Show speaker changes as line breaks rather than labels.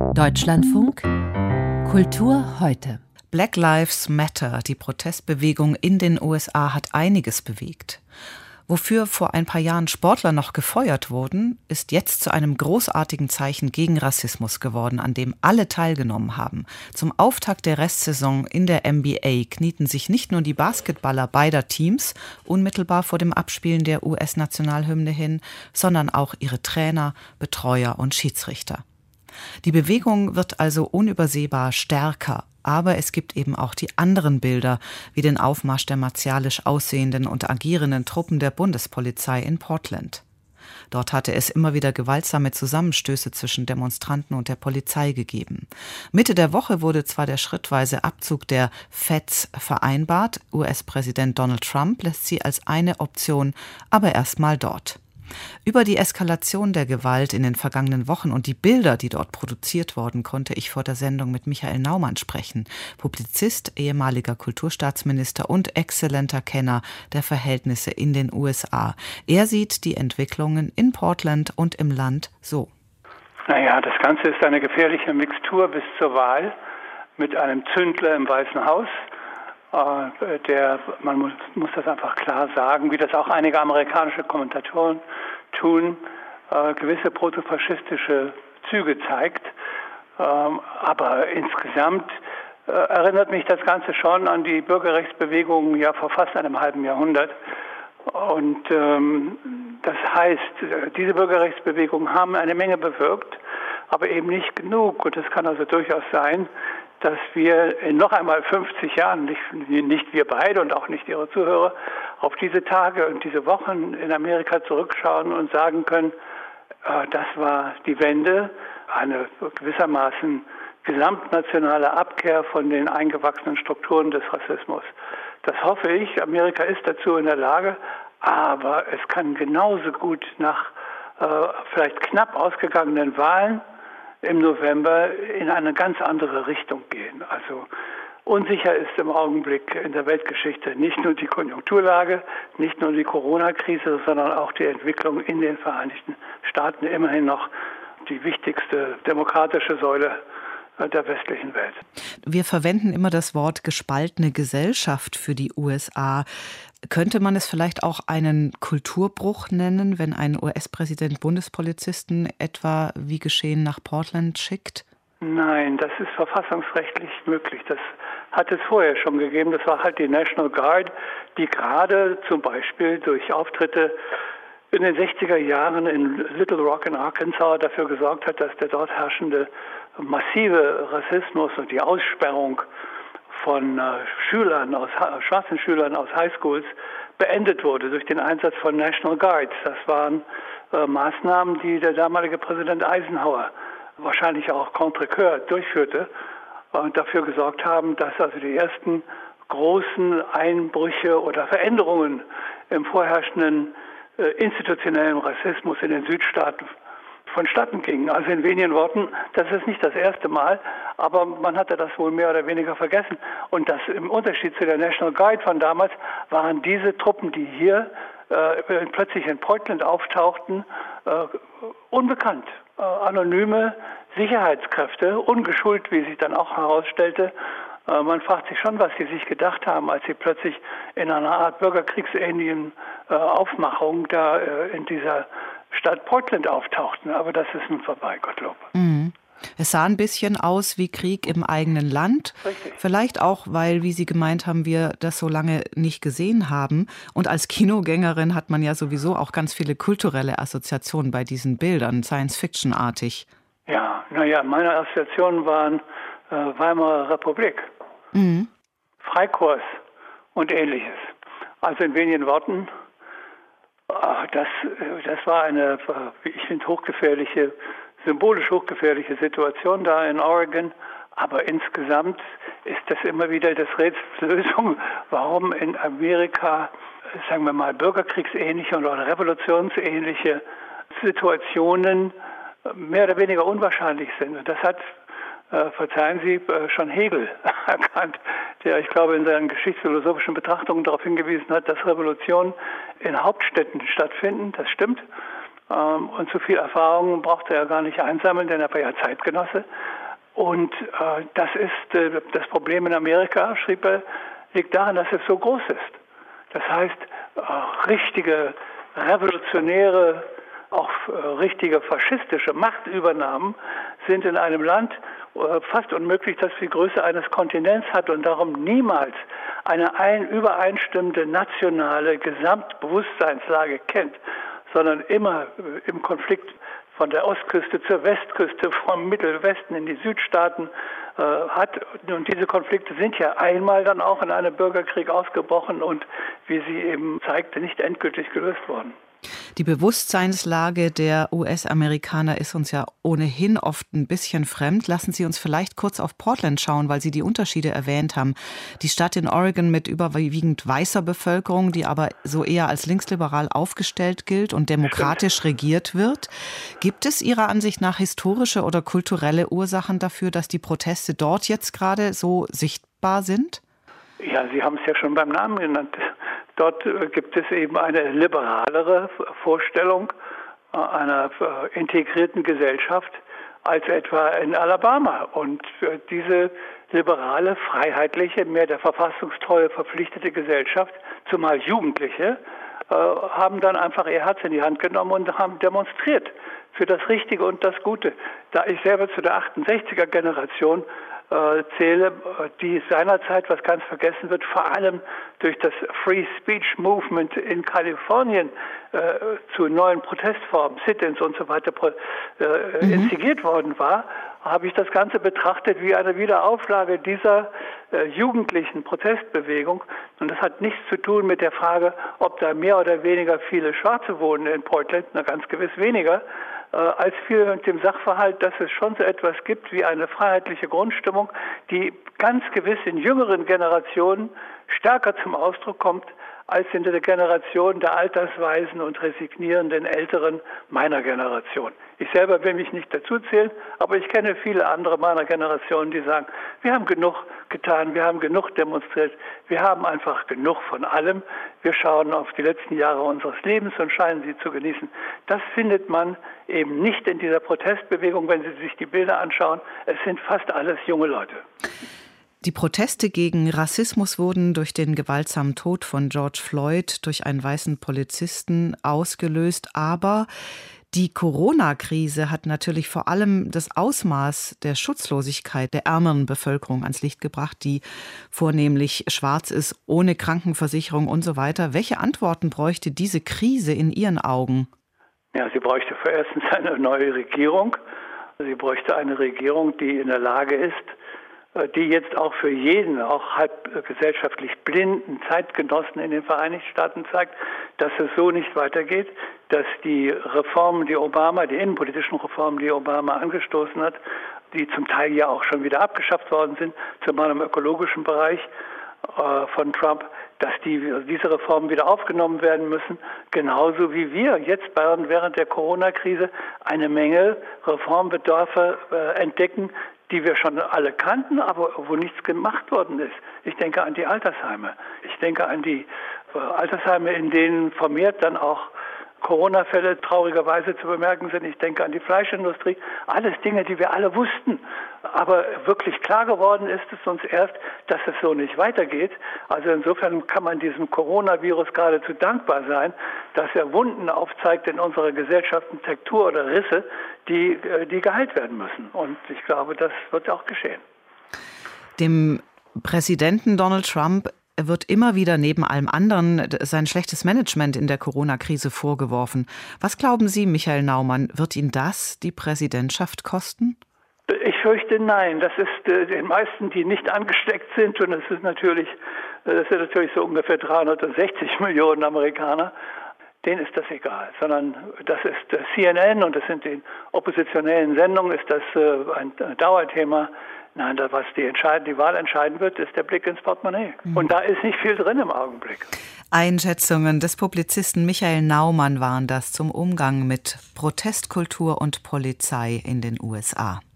Deutschlandfunk Kultur heute.
Black Lives Matter, die Protestbewegung in den USA, hat einiges bewegt. Wofür vor ein paar Jahren Sportler noch gefeuert wurden, ist jetzt zu einem großartigen Zeichen gegen Rassismus geworden, an dem alle teilgenommen haben. Zum Auftakt der Restsaison in der NBA knieten sich nicht nur die Basketballer beider Teams unmittelbar vor dem Abspielen der US-Nationalhymne hin, sondern auch ihre Trainer, Betreuer und Schiedsrichter. Die Bewegung wird also unübersehbar stärker. Aber es gibt eben auch die anderen Bilder, wie den Aufmarsch der martialisch aussehenden und agierenden Truppen der Bundespolizei in Portland. Dort hatte es immer wieder gewaltsame Zusammenstöße zwischen Demonstranten und der Polizei gegeben. Mitte der Woche wurde zwar der schrittweise Abzug der Feds vereinbart, US-Präsident Donald Trump lässt sie als eine Option aber erstmal dort. Über die Eskalation der Gewalt in den vergangenen Wochen und die Bilder, die dort produziert wurden, konnte ich vor der Sendung mit Michael Naumann sprechen, Publizist, ehemaliger Kulturstaatsminister und exzellenter Kenner der Verhältnisse in den USA. Er sieht die Entwicklungen in Portland und im Land so.
Naja, das Ganze ist eine gefährliche Mixtur bis zur Wahl mit einem Zündler im Weißen Haus. Man muss das einfach klar sagen, wie das auch einige amerikanische Kommentatoren tun, gewisse protofaschistische Züge zeigt. Aber insgesamt erinnert mich das Ganze schon an die Bürgerrechtsbewegung ja vor fast einem halben Jahrhundert. Und das heißt, diese Bürgerrechtsbewegungen haben eine Menge bewirkt, aber eben nicht genug. Und es kann also durchaus sein, dass wir in noch einmal 50 Jahren, nicht wir beide und auch nicht Ihre Zuhörer, auf diese Tage und diese Wochen in Amerika zurückschauen und sagen können, das war die Wende, eine gewissermaßen gesamtnationale Abkehr von den eingewachsenen Strukturen des Rassismus. Das hoffe ich. Amerika ist dazu in der Lage, aber es kann genauso gut nach vielleicht knapp ausgegangenen Wahlen im November in eine ganz andere Richtung gehen. Also unsicher ist im Augenblick in der Weltgeschichte nicht nur die Konjunkturlage, nicht nur die Corona-Krise, sondern auch die Entwicklung in den Vereinigten Staaten, immerhin noch die wichtigste demokratische Säule der westlichen Welt.
Wir verwenden immer das Wort gespaltene Gesellschaft für die USA. Könnte man es vielleicht auch einen Kulturbruch nennen, wenn ein US-Präsident Bundespolizisten etwa wie geschehen nach Portland schickt?
Nein, das ist verfassungsrechtlich möglich. Das hat es vorher schon gegeben. Das war halt die National Guard, die gerade zum Beispiel durch Auftritte in den 60er Jahren in Little Rock in Arkansas dafür gesorgt hat, dass der dort herrschende massive Rassismus und die Aussperrung von schwarzen Schülern aus Highschools beendet wurde durch den Einsatz von National Guards. Das waren Maßnahmen, die der damalige Präsident Eisenhower wahrscheinlich auch contre cœur durchführte und dafür gesorgt haben, dass also die ersten großen Einbrüche oder Veränderungen im vorherrschenden institutionellen Rassismus in den Südstaaten vonstatten gingen. Also in wenigen Worten, das ist nicht das erste Mal, aber man hatte das wohl mehr oder weniger vergessen. Und das im Unterschied zu der National Guard von damals waren diese Truppen, die hier plötzlich in Portland auftauchten, unbekannt. Anonyme Sicherheitskräfte, ungeschult, wie sich dann auch herausstellte. Man fragt sich schon, was sie sich gedacht haben, als sie plötzlich in einer Art bürgerkriegsähnlichen Aufmachung da in dieser Stadt Portland auftauchten. Aber das ist nun vorbei, Gottlob.
Mhm. Es sah ein bisschen aus wie Krieg im eigenen Land.
Richtig.
Vielleicht auch, weil, wie Sie gemeint haben, wir das so lange nicht gesehen haben. Und als Kinogängerin hat man ja sowieso auch ganz viele kulturelle Assoziationen bei diesen Bildern, Science-Fiction-artig.
Ja, meine Assoziationen waren Weimarer Republik, Freikorps und Ähnliches. Also in wenigen Worten, das war eine, ich finde, symbolisch hochgefährliche Situation da in Oregon. Aber insgesamt ist das immer wieder das Rätsels Lösung, warum in Amerika, sagen wir mal, bürgerkriegsähnliche oder revolutionsähnliche Situationen mehr oder weniger unwahrscheinlich sind. Und das hat, verzeihen Sie, schon Hegel erkannt, der, ich glaube, in seinen geschichtsphilosophischen Betrachtungen darauf hingewiesen hat, dass Revolutionen in Hauptstädten stattfinden. Das stimmt. Und so viel Erfahrung brauchte er gar nicht einsammeln, denn er war ja Zeitgenosse. Und das Problem in Amerika, schrieb er, liegt darin, dass es so groß ist. Das heißt, richtige revolutionäre, auch richtige faschistische Machtübernahmen sind in einem Land fast unmöglich, das die Größe eines Kontinents hat und darum niemals eine übereinstimmende nationale Gesamtbewusstseinslage kennt, sondern immer im Konflikt von der Ostküste zur Westküste, vom Mittelwesten in die Südstaaten hat. Und diese Konflikte sind ja einmal dann auch in einem Bürgerkrieg ausgebrochen und, wie sie eben zeigte, nicht endgültig gelöst worden.
Die Bewusstseinslage der US-Amerikaner ist uns ja ohnehin oft ein bisschen fremd. Lassen Sie uns vielleicht kurz auf Portland schauen, weil Sie die Unterschiede erwähnt haben. Die Stadt in Oregon mit überwiegend weißer Bevölkerung, die aber so eher als linksliberal aufgestellt gilt und demokratisch regiert wird. Gibt es Ihrer Ansicht nach historische oder kulturelle Ursachen dafür, dass die Proteste dort jetzt gerade so sichtbar sind?
Ja, Sie haben es ja schon beim Namen genannt. Dort gibt es eben eine liberalere Vorstellung einer integrierten Gesellschaft als etwa in Alabama. Und diese liberale, freiheitliche, mehr der verfassungstreue, verpflichtete Gesellschaft, zumal Jugendliche, haben dann einfach ihr Herz in die Hand genommen und haben demonstriert für das Richtige und das Gute. Da ich selber zu der 68er-Generation zähle, die seinerzeit, was ganz vergessen wird, vor allem durch das Free Speech Movement in Kalifornien zu neuen Protestformen, Sit-ins und so weiter instigiert worden war, habe ich das Ganze betrachtet wie eine Wiederauflage dieser jugendlichen Protestbewegung. Und das hat nichts zu tun mit der Frage, ob da mehr oder weniger viele Schwarze wohnen in Portland, na ganz gewiss weniger, als viel mit dem Sachverhalt, dass es schon so etwas gibt wie eine freiheitliche Grundstimmung, die ganz gewiss in jüngeren Generationen stärker zum Ausdruck kommt, als in der Generation der altersweisen und resignierenden Älteren meiner Generation. Ich selber will mich nicht dazu zählen, aber ich kenne viele andere meiner Generation, die sagen, wir haben genug getan, wir haben genug demonstriert, wir haben einfach genug von allem. Wir schauen auf die letzten Jahre unseres Lebens und scheinen sie zu genießen. Das findet man eben nicht in dieser Protestbewegung, wenn Sie sich die Bilder anschauen. Es sind fast alles junge Leute.
Die Proteste gegen Rassismus wurden durch den gewaltsamen Tod von George Floyd durch einen weißen Polizisten ausgelöst. Aber die Corona-Krise hat natürlich vor allem das Ausmaß der Schutzlosigkeit der ärmeren Bevölkerung ans Licht gebracht, die vornehmlich schwarz ist, ohne Krankenversicherung und so weiter. Welche Antworten bräuchte diese Krise in Ihren Augen?
Ja, sie bräuchte erstens eine neue Regierung. Sie bräuchte eine Regierung, die in der Lage ist, die jetzt auch für jeden, auch halb gesellschaftlich blinden Zeitgenossen in den Vereinigten Staaten zeigt, dass es so nicht weitergeht, dass die Reformen, die innenpolitischen Reformen, die Obama angestoßen hat, die zum Teil ja auch schon wieder abgeschafft worden sind, zumal im ökologischen Bereich von Trump, dass diese Reformen wieder aufgenommen werden müssen, genauso wie wir jetzt während der Corona-Krise eine Menge Reformbedarfe entdecken, die wir schon alle kannten, aber wo nichts gemacht worden ist. Ich denke an die Altersheime. Ich denke an die Altersheime, in denen vermehrt dann auch Corona-Fälle traurigerweise zu bemerken sind. Ich denke an die Fleischindustrie. Alles Dinge, die wir alle wussten. Aber wirklich klar geworden ist es uns erst, dass es so nicht weitergeht. Also insofern kann man diesem Coronavirus geradezu dankbar sein, dass er Wunden aufzeigt in unserer Gesellschaftsstruktur oder Risse, die geheilt werden müssen. Und ich glaube, das wird auch geschehen.
Dem Präsidenten Donald Trump wird immer wieder neben allem anderen sein schlechtes Management in der Corona-Krise vorgeworfen. Was glauben Sie, Michael Naumann, wird ihn das die Präsidentschaft kosten?
Ich fürchte nein. Das ist den meisten, die nicht angesteckt sind, und das sind natürlich so ungefähr 360 Millionen Amerikaner, denen ist das egal, sondern das ist CNN und das sind die oppositionellen Sendungen, ist das ein Dauerthema. Nein, was die Wahl entscheiden wird, ist der Blick ins Portemonnaie. Und da ist nicht viel drin im Augenblick.
Einschätzungen des Publizisten Michael Naumann waren das zum Umgang mit Protestkultur und Polizei in den USA.